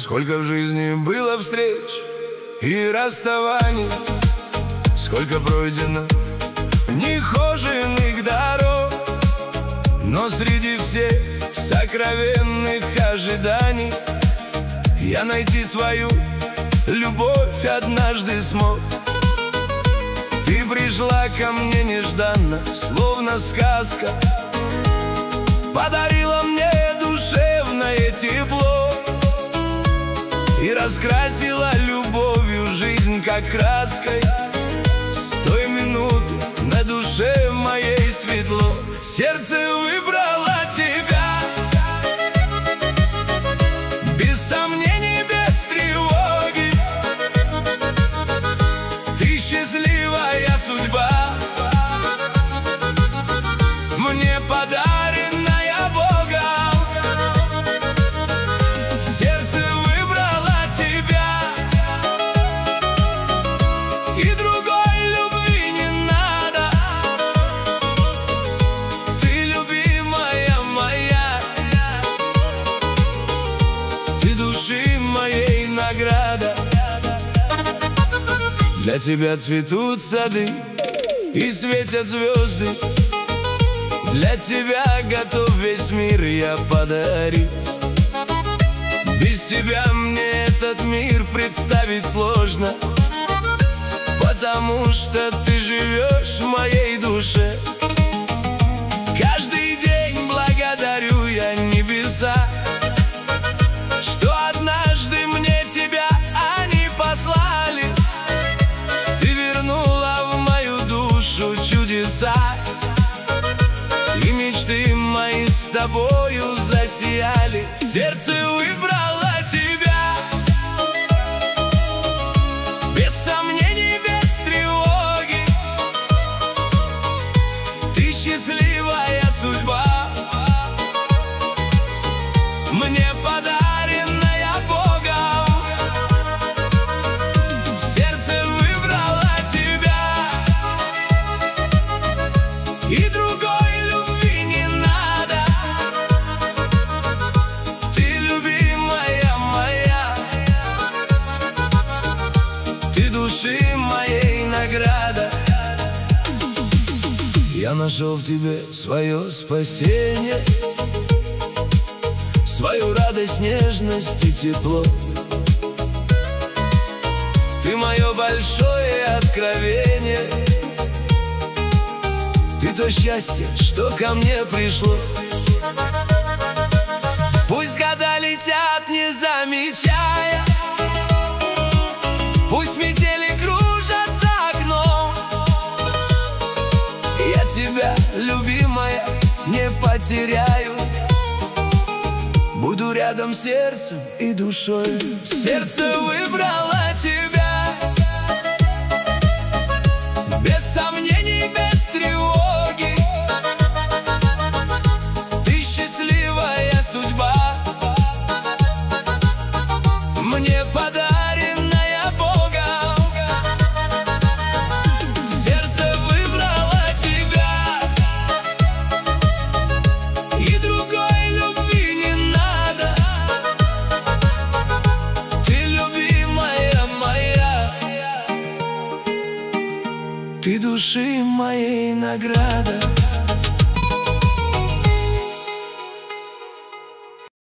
Сколько в жизни было встреч и расставаний, сколько пройдено нехоженных дорог, но среди всех сокровенных ожиданий я найти свою любовь однажды смог. Ты пришла ко мне нежданно, словно сказка, подарила мне душевное тепло и раскрасила любовью жизнь, как краской. С той минуты на душе моей светло. Сердце выбрало тебя, без сомнений, без тревоги. Ты счастливая судьба, мне подаренная Богом. Сердце выбрало тебя, и другой любви не надо. Ты любимая моя, ты души моей награда. Для тебя цветут сады и светят звезды, для тебя готов весь мир я подарить. Без тебя мне этот мир представить сложно, потому что ты живешь в моей душе. Каждый день благодарю я небеса, что однажды мне тебя они послали. Ты вернула в мою душу чудеса, и мечты мои с тобою засияли. Сердце выбрало тебя, без сомнений, без тревоги. Ты счастливая судьба, мне подаренная Богом. Сердце выбрало тебя, и другой души моей награда. Я нашел в тебе свое спасение, свою радость, нежность и тепло. Ты мое большое откровение, ты то счастье, что ко мне пришло. Пусть года летят, не замечая, пусть метели кружат за окном, я тебя, любимая, не потеряю. Буду рядом сердцем и душой. Сердце выбрало тебя, без сомнений, без тревоги. Ты счастливая судьба, мне подаренная Богом. Сердце выбрало тебя, и другой любви не надо. Ты любимая моя, ты души моей награда.